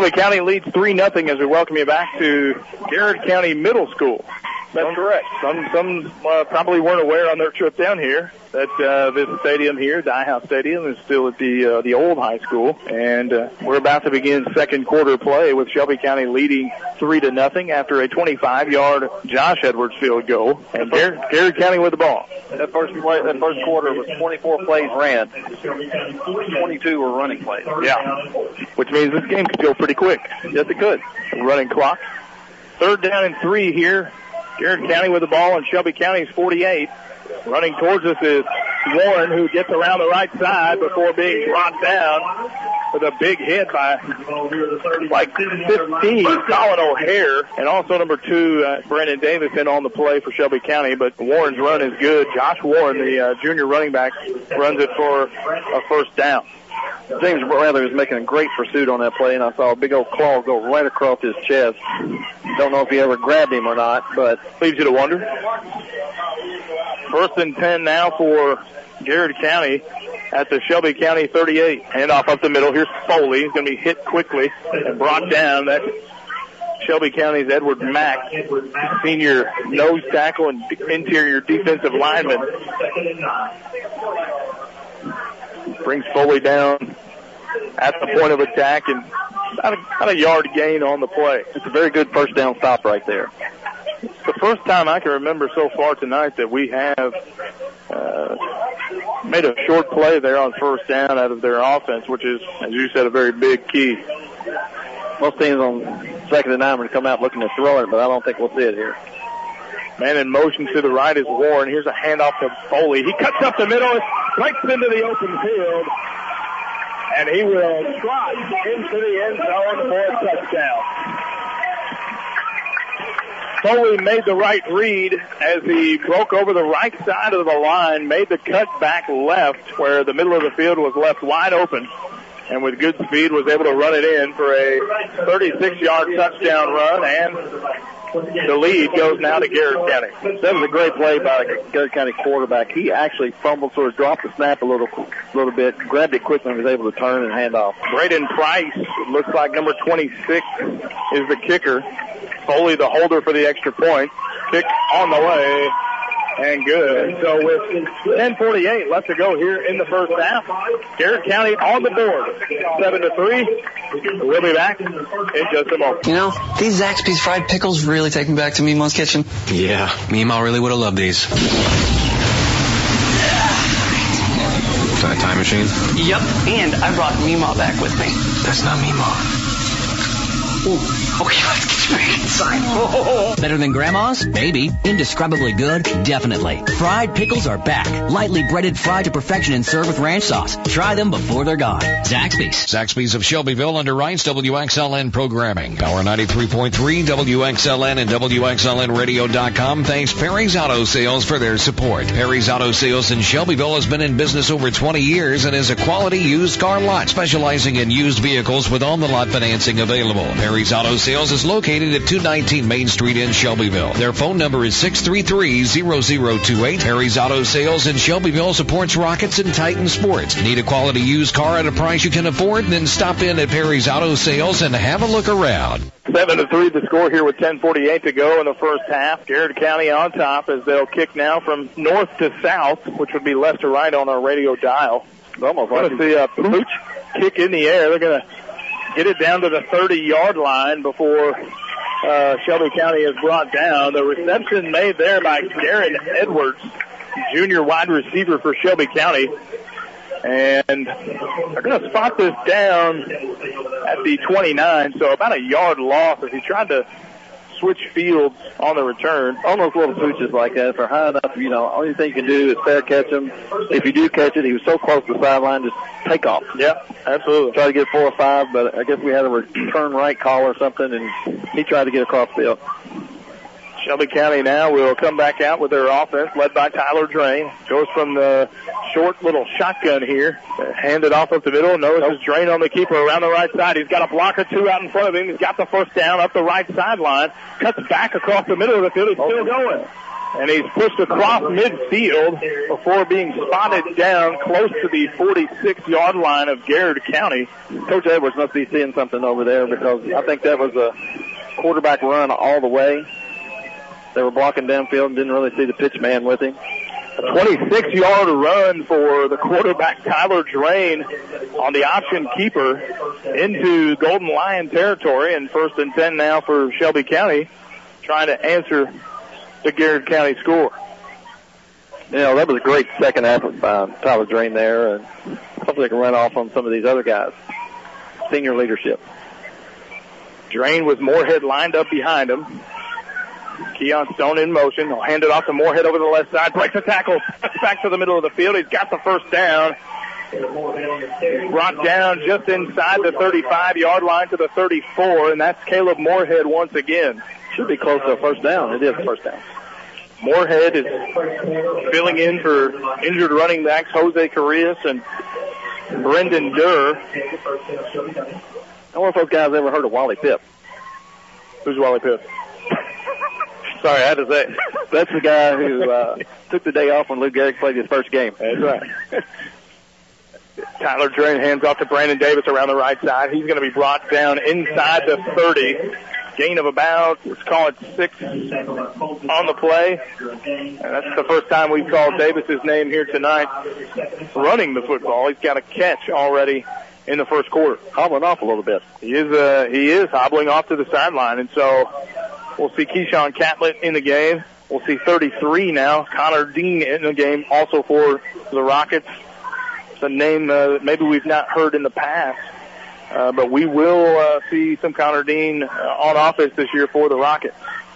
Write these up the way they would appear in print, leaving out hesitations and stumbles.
Shelby County leads 3-0 as we welcome you back to Garrett County Middle School. That's correct. Some probably weren't aware on their trip down here that this stadium here, Dye House Stadium, is still at the old high school. And we're about to begin second quarter play with Shelby County leading 3-0 after a 25-yard Josh Edwards field goal. And Garrett County with the ball. That first quarter was 24 plays ran. 22 were running plays. Yeah, which means this game could go pretty quick. Yes, it could. Running clock. 3rd down and 3 here. Garrett County with the ball on Shelby County's 48. Running towards us is Warren, who gets around the right side before being brought down with a big hit by like 15, Colin O'Hare, and also number 2, Brandon Davis in on the play for Shelby County. But Warren's run is good. Josh Warren, the junior running back, runs it for a first down. James Bradley was making a great pursuit on that play, and I saw a big old claw go right across his chest. Don't know if he ever grabbed him or not, but leaves you to wonder. 1st and 10 now for Garrett County at the Shelby County 38. Handoff up the middle. Here's Foley. He's going to be hit quickly and brought down. That's Shelby County's Edward Mack, senior nose tackle and interior defensive lineman. Brings Foley down at the point of attack and about a yard gain on the play. It's a very good first down stop right there. It's the first time I can remember so far tonight that we have made a short play there on first down out of their offense, which is, as you said, a very big key. Most teams on 2nd and 9 would come out looking to throw it, but I don't think we'll see it here. Man in motion to the right is Warren. Here's a handoff to Foley. He cuts up the middle, breaks into the open field, and he will trot into the end zone for a touchdown. Foley made the right read as he broke over the right side of the line, made the cut back left where the middle of the field was left wide open, and with good speed was able to run it in for a 36-yard touchdown run, and the lead goes now to Garrett County. That was a great play by the Garrett County quarterback. He actually fumbled, sort of dropped the snap a little bit, grabbed it quickly, and was able to turn and hand off. Braden Price, looks like number 26, is the kicker. Foley the holder for the extra point. Kick on the way. And good. So with 10:48 left to go here in the first half, Garrett County on the board, 7-3. We'll be back in just a moment. You know, these Zaxby's fried pickles really take me back to Meemaw's kitchen. Yeah, Meemaw really would have loved these. Is that a time machine? Yep, and I brought Meemaw back with me. That's not Meemaw. Ooh. Okay, let's get you back inside. Better than Grandma's? Maybe. Indescribably good? Definitely. Fried pickles are back. Lightly breaded, fried to perfection, and served with ranch sauce. Try them before they're gone. Zaxby's. Zaxby's of Shelbyville under Rice WXLN programming. Power 93.3, WXLN, and WXLNradio.com. Thanks Perry's Auto Sales for their support. Perry's Auto Sales in Shelbyville has been in business over 20 years and is a quality used car lot specializing in used vehicles with on-the-lot financing available. Perry's Auto Sales is located at 219 Main Street in Shelbyville. Their phone number is 633-0028. Perry's Auto Sales in Shelbyville supports Rockets and Titan Sports. Need a quality used car at a price you can afford? Then stop in at Perry's Auto Sales and have a look around. 7-3 the score here with 10:48 to go in the first half. Garrett County on top as they'll kick now from north to south, which would be left to right on our radio dial. Almost like the Pooch kick in the air. They're going to get it down to the 30-yard line before Shelby County is brought down. The reception made there by Garrett Edwards, junior wide receiver for Shelby County. And they're going to spot this down at the 29, so about a yard loss as he tried to switch fields on the return. Almost little pooches like that. If they're high enough, you know, only thing you can do is fair catch them. If you do catch it, he was so close to the sideline, just take off. Yeah, absolutely. Try to get 4 or 5, but I guess we had a return right call or something, and he tried to get across the field. Shelby County now will come back out with their offense led by Tyler Drain. Goes from the short little shotgun here. Handed off up the middle. Notices Drain on the keeper around the right side. He's got a block or two out in front of him. He's got the first down up the right sideline. Cuts back across the middle of the field. He's still going. And he's pushed across midfield before being spotted down close to the 46-yard line of Garrett County. Coach Edwards must be seeing something over there, because I think that was a quarterback run all the way. They were blocking downfield and didn't really see the pitch man with him. A 26-yard run for the quarterback, Tyler Drain, on the option keeper into Golden Lion territory. And 1st and 10 now for Shelby County, trying to answer the Garrett County score. You know, that was a great second half of Tyler Drain there. And hopefully they can run off on some of these other guys. Senior leadership. Drain with Moorhead lined up behind him. Keon Stone in motion. He'll hand it off to Moorhead over the left side. Breaks the tackle. Back to the middle of the field. He's got the first down. Brought down just inside the 35-yard line to the 34, and that's Caleb Moorhead once again. Should be close to a first down. It is a first down. Moorhead is filling in for injured running backs Jose Carrillas and Brendan Durr. I wonder if those guys ever heard of Wally Pipp. Who's Wally Pipp? Sorry, I had to say it. That's the guy who took the day off when Lou Gehrig played his first game. That's right. Tyler Drain hands off to Brandon Davis around the right side. He's going to be brought down inside the 30. Gain of about, let's call it 6 on the play. And that's the first time we've called Davis's name here tonight running the football. He's got a catch already in the first quarter. Hobbling off a little bit. He is hobbling off to the sideline. And so we'll see Keyshawn Catlett in the game. We'll see 33 now. Connor Dean in the game also for the Rockets. It's a name maybe we've not heard in the past. But we will see some Connor Dean on offense this year for the Rockets.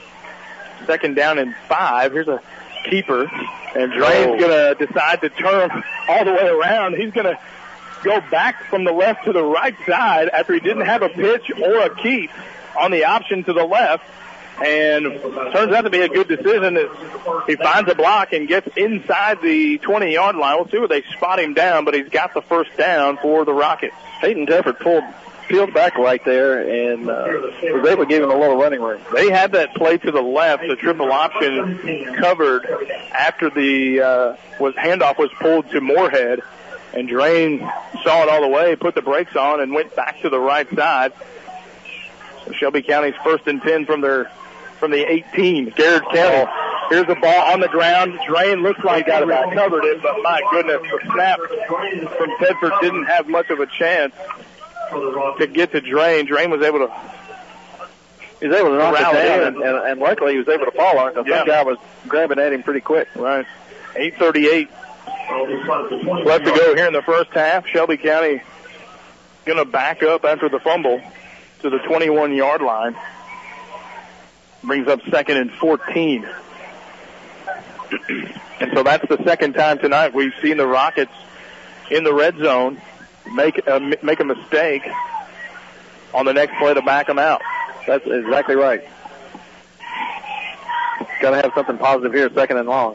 2nd down and 5. Here's a keeper. And Drain's going to decide to turn all the way around. He's going to go back from the left to the right side after he didn't have a pitch or a keep on the option to the left. And turns out to be a good decision as he finds a block and gets inside the 20-yard line. We'll see where they spot him down, but he's got the first down for the Rockets. Hayden Tefford peeled back right there and was able to give him a little running room. They had that play to the left, the triple option covered after the handoff was pulled to Moorhead. And Drain saw it all the way, put the brakes on, and went back to the right side. So Shelby County's 1st and 10 from the 18. Garrett County. Here's the ball on the ground. Drain looks like he got about covered it, but my goodness, the snap from Tedford didn't have much of a chance to get to Drain. Drain was able to knock it down, and luckily he was able to fall on it because some guy was grabbing at him pretty quick. Right. 8:38 left to go here in the first half. Shelby County going to back up after the fumble to the 21-yard line. Brings up 2nd and 14. And so that's the second time tonight we've seen the Rockets in the red zone make a mistake on the next play to back them out. That's exactly right. Got to have something positive here, 2nd and long.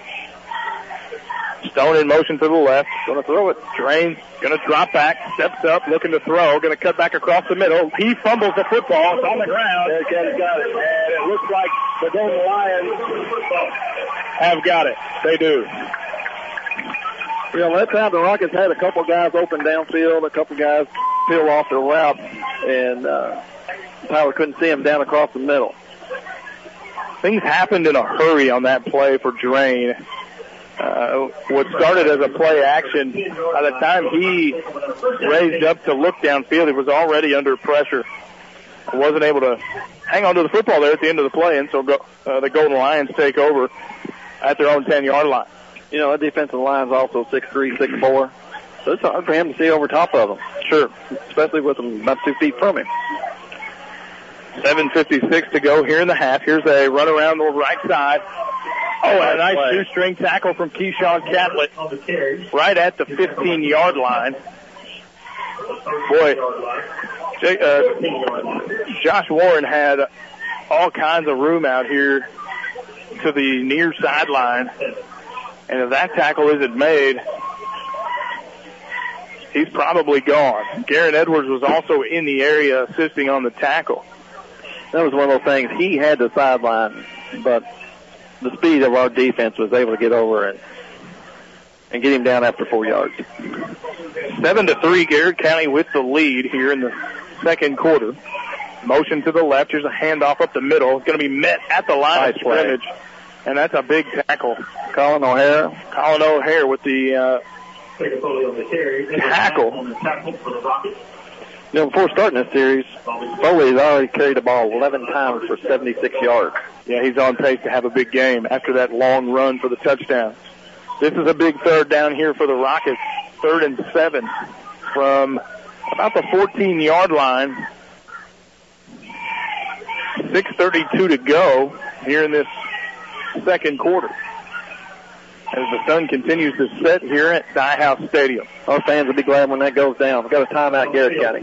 Stone in motion to the left. Going to throw it. Drain going to drop back. Steps up, looking to throw. Going to cut back across the middle. He fumbles the football. It's on the ground. He's got it. And it looks like the Golden Lions have got it. They do. You know, that time the Rockets had a couple guys open downfield, a couple guys peel off their route, and Tyler couldn't see him down across the middle. Things happened in a hurry on that play for Drain. What started as a play action, by the time he raised up to look downfield, he was already under pressure. He wasn't able to hang on to the football there at the end of the play, and so the Golden Lions take over at their own 10-yard line. You know, that defensive line's also 6'3", 6'4", so it's hard for him to see over top of them. Sure. Especially with them about 2 feet from him. 7:56 to go here in the half. Here's a run around the right side. Oh, and a nice shoestring tackle from Keyshawn Catlett right at the 15-yard line. Boy, Josh Warren had all kinds of room out here to the near sideline. And if that tackle isn't made, he's probably gone. Garrett Edwards was also in the area assisting on the tackle. That was one of those things. He had the sideline, but the speed of our defense was able to get over and get him down after 4 yards. 7-3, Garrett County with the lead here in the second quarter. Motion to the left. Here's a handoff up the middle. It's going to be met at the line of scrimmage, and that's a big tackle. Colin O'Hare with the tackle. You know, before starting this series, Foley has already carried the ball 11 times for 76 yards. Yeah, he's on pace to have a big game after that long run for the touchdown. This is a big third down here for the Rockets. 3rd and 7 from about the 14-yard line. 6:32 to go here in this second quarter, as the sun continues to set here at Dye House Stadium. Our fans will be glad when that goes down. We've got a timeout, Garrett County.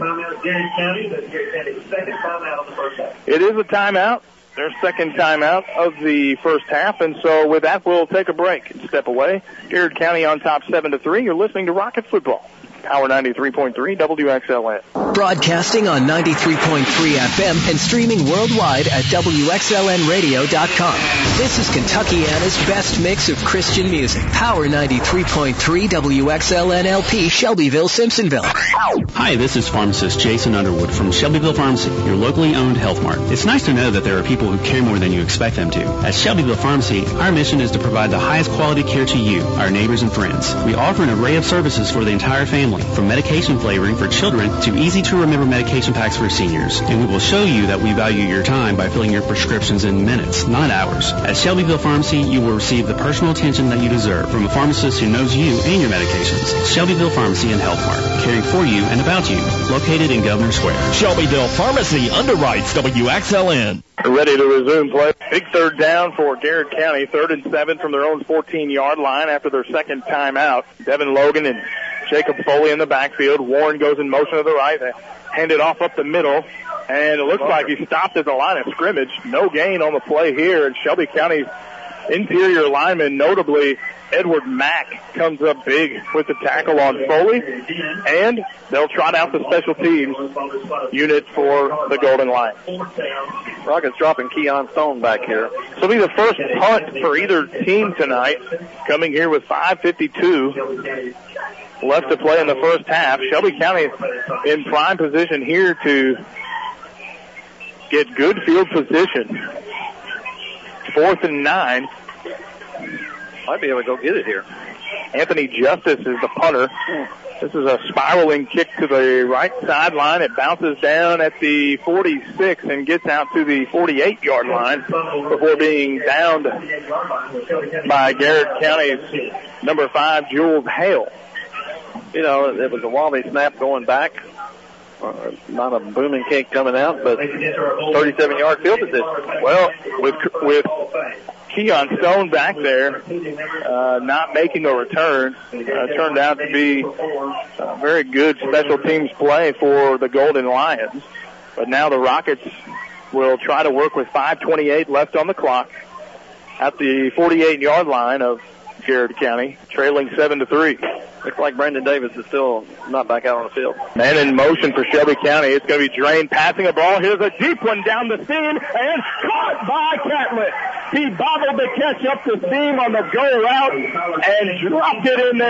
It is a timeout, their second timeout of the first half, and so with that, we'll take a break and step away. Garrett County on top 7-3. You're listening to Rocket Football. Power 93.3 WXLN. Broadcasting on 93.3 FM and streaming worldwide at WXLNradio.com. This is Kentuckiana's best mix of Christian music. Power 93.3 WXLN LP, Shelbyville, Simpsonville. Hi, this is pharmacist Jason Underwood from Shelbyville Pharmacy, your locally owned health mart. It's nice to know that there are people who care more than you expect them to. At Shelbyville Pharmacy, our mission is to provide the highest quality care to you, our neighbors and friends. We offer an array of services for the entire family, from medication flavoring for children to easy-to-remember medication packs for seniors. And we will show you that we value your time by filling your prescriptions in minutes, not hours. At Shelbyville Pharmacy, you will receive the personal attention that you deserve from a pharmacist who knows you and your medications. Shelbyville Pharmacy and Health Mart, caring for you and about you, located in Governor Square. Shelbyville Pharmacy underwrites WXLN. Ready to resume play. Big third down for Garrett County. 3rd and 7 from their own 14-yard line after their second timeout. Devin Logan and Jacob Foley in the backfield. Warren goes in motion to the right. They hand it off up the middle, and it looks like he stopped at the line of scrimmage. No gain on the play here, and Shelby County's interior lineman, notably Edward Mack, comes up big with the tackle on Foley, and they'll trot out the special teams unit for the Golden Lions. Rockets dropping Keon Stone back here. This will be the first punt for either team tonight, coming here with 5:52 left to play in the first half. Shelby County in prime position here to get good field position. 4th and 9. Might be able to go get it here. Anthony Justice is the punter. This is a spiraling kick to the right sideline. It bounces down at the 46 and gets out to the 48-yard line before being downed by Garrett County's number 5, Jules Hale. You know, it was a wobbly snap going back. Not a booming kick coming out, but 37-yard field position. Well, with Keon Stone back there, not making a return, turned out to be a very good special teams play for the Golden Lions. But now the Rockets will try to work with 5:28 left on the clock at the 48-yard line of Garrett County, trailing 7-3. Looks like Brandon Davis is still not back out on the field. Man in motion for Shelby County. It's going to be Drain passing a ball. Here's a deep one down the seam and caught by Catlett. He bobbled to catch up the seam on the go route and dropped it in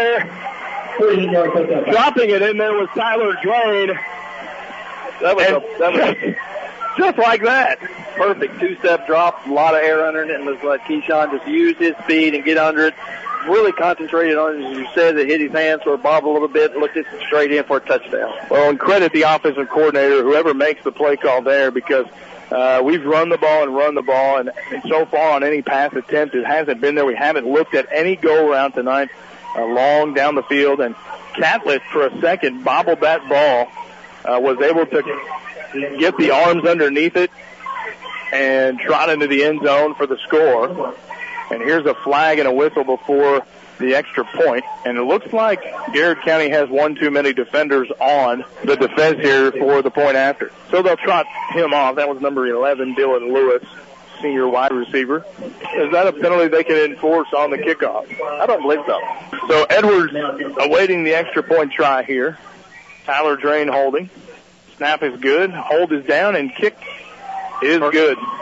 there. Dropping it in there was Tyler Drain. That was just like that. Perfect two-step drop, a lot of air under it, and was like Keyshawn just used his speed and get under it. Really concentrated on it, as you said, it hit his hands, sort of bobbled a little bit, looked it straight in for a touchdown. Well, and credit the offensive coordinator, whoever makes the play call there, because we've run the ball, and so far on any pass attempt, it hasn't been there. We haven't looked at any go-around tonight, long down the field, and Catlett, for a second, bobbled that ball, was able to get the arms underneath it and trot into the end zone for the score. And here's a flag and a whistle before the extra point. And it looks like Garrett County has one too many defenders on the defense here for the point after. So they'll trot him off. That was number 11, Dylan Lewis, senior wide receiver. Is that a penalty they can enforce on the kickoff? I don't believe so. So Edwards awaiting the extra point try here. Tyler Drain holding. Snap is good. Hold is down, and kick is good.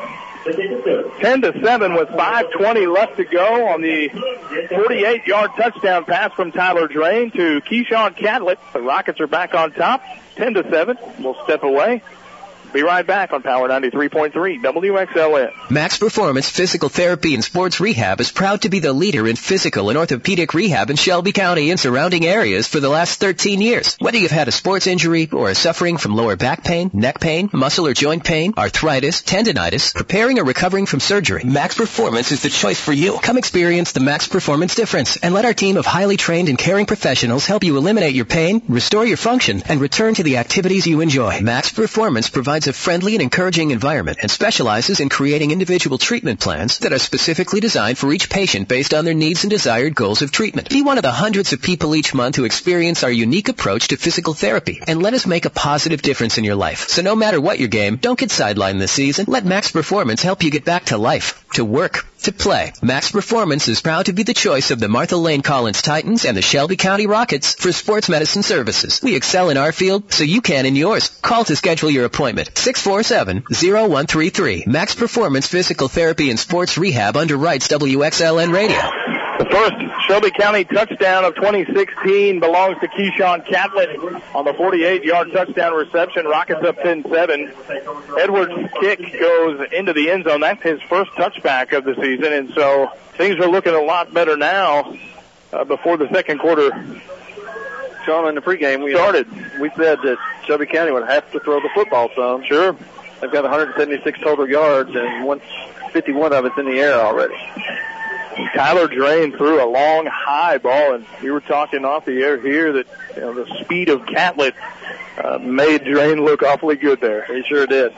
10-7 with 5:20 left to go on the 48-yard touchdown pass from Tyler Drain to Keyshawn Catlett. The Rockets are back on top, 10-7. We'll step away. Be right back on Power 93.3 WXLN. Max Performance Physical Therapy and Sports Rehab is proud to be the leader in physical and orthopedic rehab in Shelby County and surrounding areas for the last 13 years. Whether you've had a sports injury or are suffering from lower back pain, neck pain, muscle or joint pain, arthritis, tendinitis, preparing or recovering from surgery, Max Performance is the choice for you. Come experience the Max Performance difference and let our team of highly trained and caring professionals help you eliminate your pain, restore your function, and return to the activities you enjoy. Max Performance provides a friendly and encouraging environment and specializes in creating individual treatment plans that are specifically designed for each patient based on their needs and desired goals of treatment. Be one of the hundreds of people each month who experience our unique approach to physical therapy and let us make a positive difference in your life. So no matter what your game, don't get sidelined this season. Let Max Performance help you get back to life, to work, to play. Max Performance is proud to be the choice of the Martha Lane Collins Titans and the Shelby County Rockets for sports medicine services. We excel in our field, so you can in yours. Call to schedule your appointment. 647-0133. Max Performance Physical Therapy and Sports Rehab underwrites WXLN Radio. The first Shelby County touchdown of 2016 belongs to Keyshawn Catlett on the 48-yard touchdown reception. Rockets up 10-7. Edwards' kick goes into the end zone. That's his first touchback of the season, and so things are looking a lot better now before the second quarter. Sean, in the pregame, we said that Shelby County would have to throw the football some. Sure. They've got 176 total yards, and 151 of it's in the air already. Tyler Drain threw a long, high ball, and we were talking off the air here that the speed of Catlett made Drain look awfully good there. He sure did.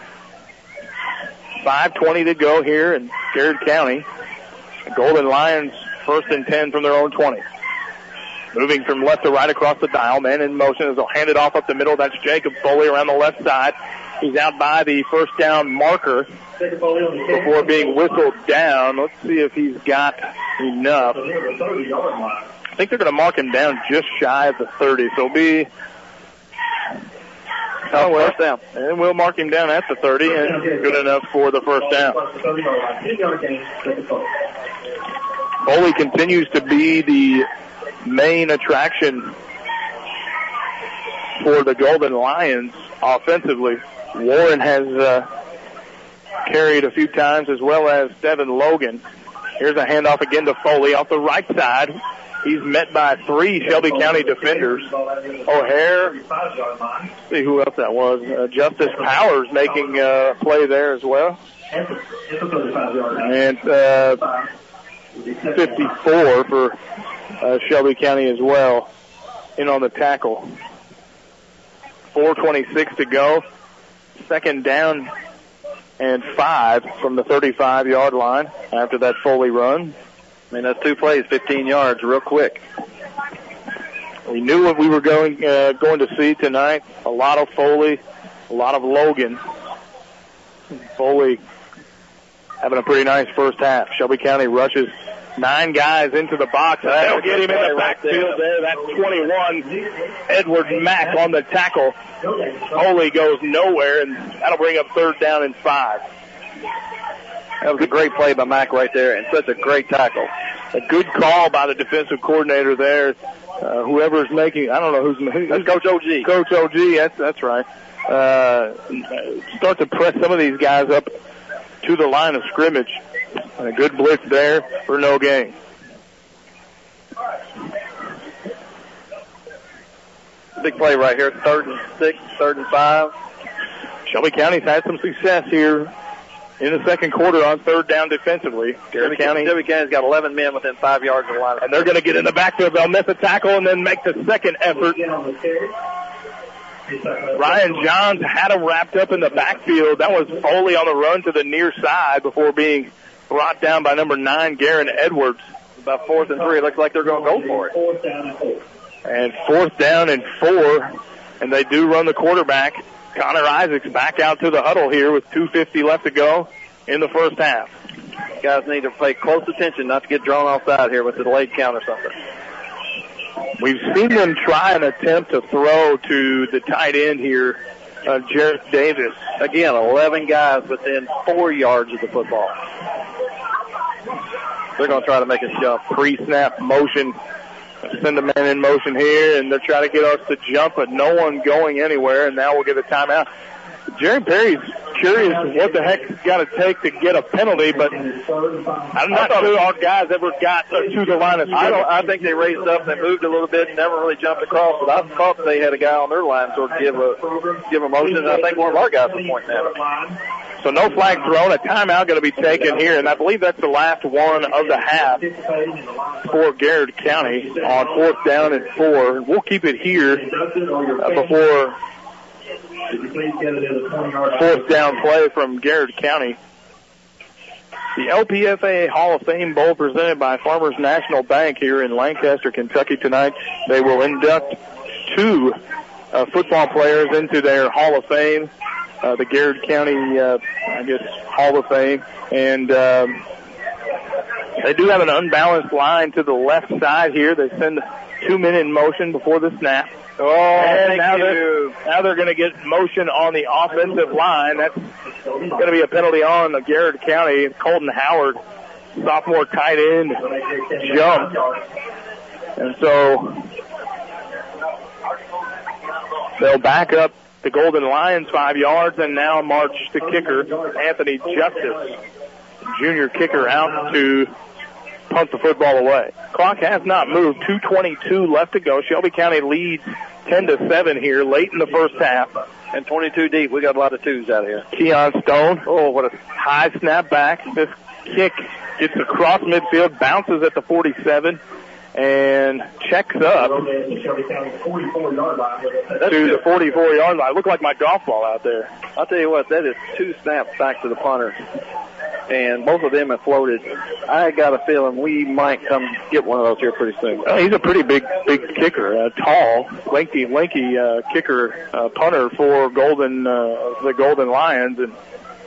5:20 to go here in Garrett County. The Golden Lions first and 10 from their own 20. Moving from left to right across the dial. Man in motion as they'll hand it off up the middle. That's Jacob Foley around the left side. He's out by the first down marker before being whistled down. Let's see if he's got enough. I think they're going to mark him down just shy of the 30. So it'll be first down. And we'll mark him down at the 30 and good enough for the first down. Foley continues to be the main attraction for the Golden Lions offensively. Warren has carried a few times, as well as Devin Logan. Here's a handoff again to Foley off the right side. He's met by 3 Shelby County defenders. O'Hare, see who else that was. Justice Powers making a play there as well. And 54 for Shelby County as well in on the tackle. 4:26 to go. Second down and 5 from the 35-yard line after that Foley run. I mean, that's 2 plays, 15 yards, real quick. We knew what we were going to see tonight. A lot of Foley, a lot of Logan. Foley having a pretty nice first half. Shelby County rushes 9 guys into the box. They'll get him in the backfield there. That's 21. Edward Mack on the tackle. Foley goes nowhere, and that'll bring up third down and 5. That was a great play by Mack right there, and such a great tackle. A good call by the defensive coordinator there. Whoever's making, I don't know who's that's Coach OG. Coach OG, that's right. Start to press some of these guys up to the line of scrimmage. And a good blitz there for no gain. Big play right here, 3rd and 6, 3rd and 5. Shelby County's had some success here in the second quarter on third down defensively. Shelby County's got 11 men within 5 yards of the line. And they're going to get in the backfield. They'll miss a tackle and then make the second effort. Ryan Johns had him wrapped up in the backfield. That was Foley on the run to the near side before being brought down by number 9, Garen Edwards. About 4th and 3. It looks like they're going to go for it. And 4th down and 4. And they do run the quarterback. Connor Isaacs back out to the huddle here with 2:50 left to go in the first half. Guys need to pay close attention not to get drawn offside here with the delayed count or something. We've seen them try and attempt to throw to the tight end here Jarrett Davis. Again, 11 guys within 4 yards of the football. They're going to try to make a jump. Pre-snap motion. Send a man in motion here, and they're trying to get us to jump, but no one going anywhere, and now we'll get a timeout. Jerry Perry's curious what the heck it's got to take to get a penalty, but I'm not sure our guys ever got to the line of scrimmage. I think they raised up, they moved a little bit, and never really jumped across, but I thought they had a guy on their line to give a motion, and I think one of our guys was pointing at him. So no flag thrown, a timeout going to be taken here, and I believe that's the last one of the half for Garrett County on 4th down and 4. We'll keep it here before 4th down play from Garrett County. The LPFA Hall of Fame Bowl presented by Farmers National Bank here in Lancaster, Kentucky tonight. They will induct 2 football players into their Hall of Fame. The Garrett County, Hall of Fame. And they do have an unbalanced line to the left side here. They send 2 men in motion before the snap. And now they're going to get motion on the offensive line. That's going to be a penalty on the Garrett County. Colton Howard, sophomore tight end, jumped. And so they'll back up the Golden Lions 5 yards and now march the kicker, Anthony Justice, junior kicker, out to punt the football away. Clock has not moved. 2:22 left to go. Shelby County leads 10-7 here late in the first half. And 22 deep. We got a lot of 2s out here. Keon Stone. Oh, what a high snap back. This kick gets across midfield, bounces at the 47, and checks up to the 44-yard line. Looked like my golf ball out there. I'll tell you what, that is 2 snaps back to the punter, and both of them have floated. I got a feeling we might come get one of those here pretty soon. He's a pretty big kicker, tall, lengthy kicker, punter for the Golden Lions, and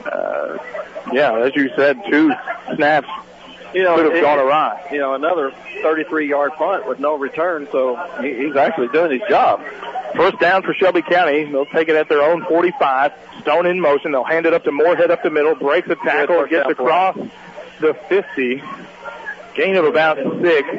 as you said, 2 snaps. Could have gone awry. Another 33-yard punt with no return, so he's actually doing his job. First down for Shelby County. They'll take it at their own 45. Stone in motion. They'll hand it up to Moorhead up the middle. Breaks a tackle. Gets across the 50. Gain of about 6.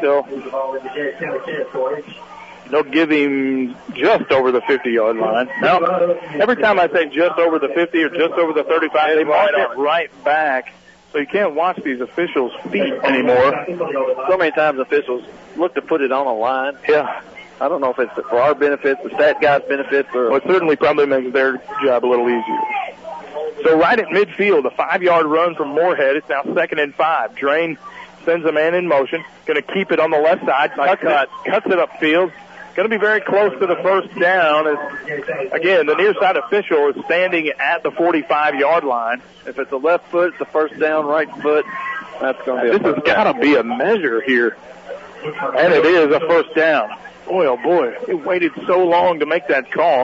They'll give him just over the 50-yard line. Now, every time I say just over the 50 or just over the 35, they mark it right back. So you can't watch these officials' feet anymore. So many times officials look to put it on a line. Yeah. I don't know if it's for our benefit, the stat guys' benefit, or... Well, it certainly probably makes their job a little easier. So right at midfield, a 5-yard run from Moorhead. It's now 2nd and 5. Drain sends a man in motion. Going to keep it on the left side. Cuts it upfield. Going to be very close to the first down. Again, the near side official is standing at the 45-yard line. If it's a left foot, it's a first down, right foot. That's going to be This has got to be a measure here. And it is a first down. Boy, oh boy. It waited so long to make that call.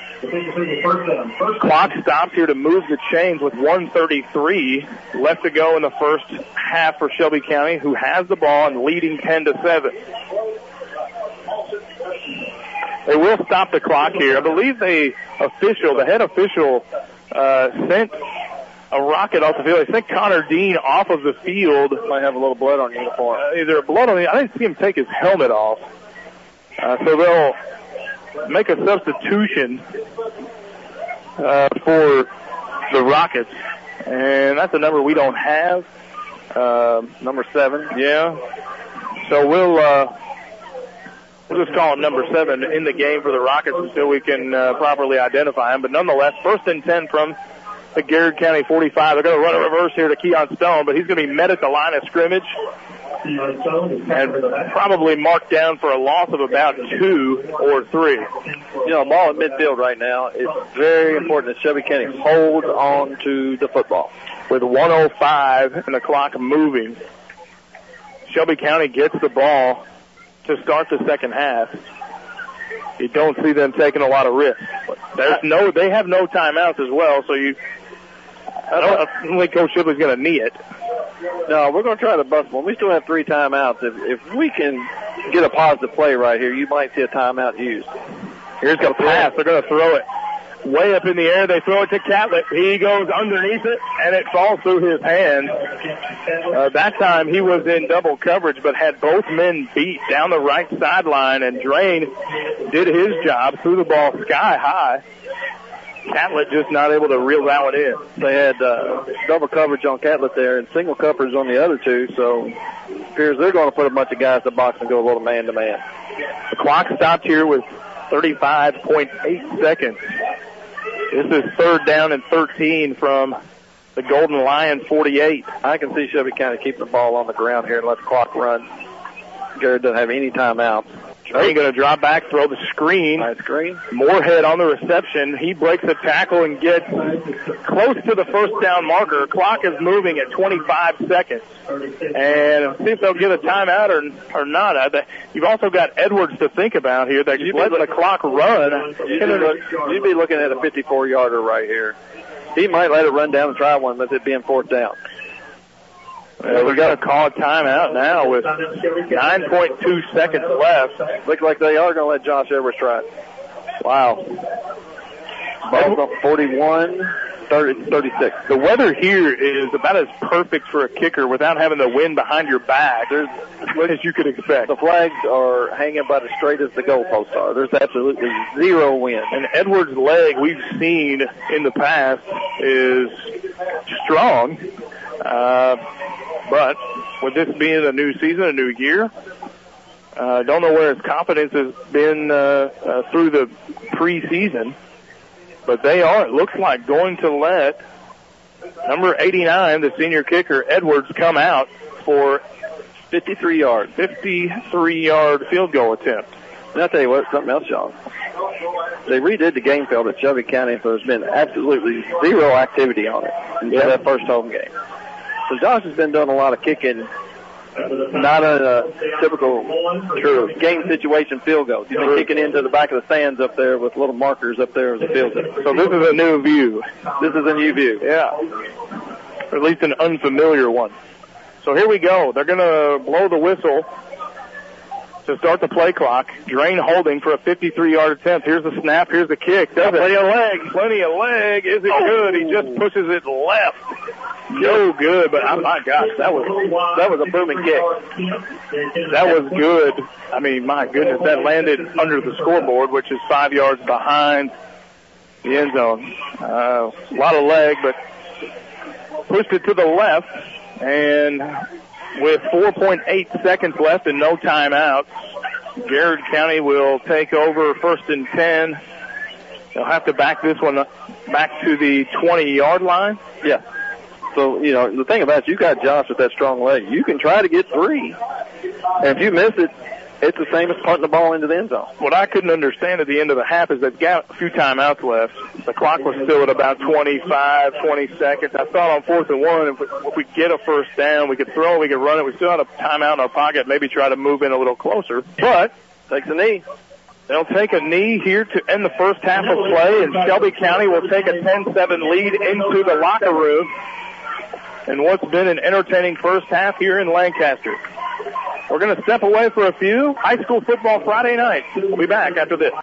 Clock stops here to move the chains with 1:33 left to go in the first half for Shelby County, who has the ball and leading 10-7. They will stop the clock here. I believe the head official, sent a rocket off the field. They sent Connor Dean off of the field. Might have a little blood on the uniform. Either blood on the, I didn't see him take his helmet off. So they'll make a substitution, for the Rockets. And that's a number we don't have. Number 7. Yeah. So we'll just call him number 7 in the game for the Rockets until we can properly identify him. But nonetheless, 1st and 10 from the Garrett County 45. They're going to run a reverse here to Keon Stone, but he's going to be met at the line of scrimmage and probably marked down for a loss of about 2 or 3. Ball in midfield right now. It's very important that Shelby County hold on to the football. With 1:05 and the clock moving, Shelby County gets the ball to start the second half. You don't see them taking a lot of risks. They have no timeouts as well, so I don't think Coach Shipley's going to need it. No, we're going to try to bust one. We still have 3 timeouts. If we can get a positive play right here, you might see a timeout used. Here's the pass. They're going to throw it way up in the air. They throw it to Catlett. He goes underneath it, and it falls through his hands. That time he was in double coverage, but had both men beat down the right sideline, and Drain did his job, threw the ball sky high. Catlett just not able to reel that one in. They had double coverage on Catlett there and single coverage on the other two, so it appears they're going to put a bunch of guys in the box and go a little man-to-man. The clock stopped here with 35.8 seconds. This is 3rd down and 13 from the Golden Lion 48. I can see Shelby County keeping the ball on the ground here and let the clock run. Garrett doesn't have any timeouts. Drain going to drop back, throw the screen. Nice screen. Moorhead on the reception. He breaks the tackle and gets close to the first down marker. Clock is moving at 25 seconds. And see if they'll get a timeout or not. You've also got Edwards to think about here. They're letting the clock run. You'd be looking at a 54-yarder right here. He might let it run down and try one with it being 4th down. We got to call a timeout now with 9.2 seconds left. Looks like they are going to let Josh Edwards try it. Wow. Ball's up 41-36. The weather here is about as perfect for a kicker without having the wind behind your back as you could expect. The flags are hanging about as straight as the goalposts are. There's absolutely zero wind. And Edwards' leg we've seen in the past is strong. But with this being a new season, a new year, don't know where his confidence has been through the preseason. But they are, it looks like, going to let number 89, the senior kicker, Edwards, come out for 53-yard field goal attempt. And I'll tell you what, something else, Sean. They redid the game field at Shelby County, so there's been absolutely zero activity on it until that first home game. So Josh has been doing a lot of kicking, not a typical game situation field goal. He's been kicking into the back of the stands up there with little markers up there as a field goal. So this is a new view. This is a new view. Yeah. Or at least an unfamiliar one. So here we go. They're going to blow the whistle to start the play clock. Drain holding for a 53-yard attempt. Here's the snap. Here's the kick. Plenty of leg. Is it good? He just pushes it left. No good, but oh my gosh, that was a booming kick. That was good. I mean, my goodness, that landed under the scoreboard, which is 5 yards behind the end zone. A lot of leg, but pushed it to the left, and with 4.8 seconds left and no timeouts, Garrett County will take over 1st and 10. They'll have to back this one back to the 20-yard line. Yeah. So, you know, the thing about it, you got Josh with that strong leg. You can try to get 3. And if you miss it, it's the same as punting the ball into the end zone. What I couldn't understand at the end of the half is they've got a few timeouts left. The clock was still at about 20 seconds. I thought on 4th and 1, if we get a first down, we could throw it, we could run it. We still had a timeout in our pocket, maybe try to move in a little closer. But takes a knee. They'll take a knee here to end the first half of play, and Shelby County will take a 10-7 lead into the locker room in what's been an entertaining first half here in Lancaster. We're going to step away for a few. High school football Friday night. We'll be back after this.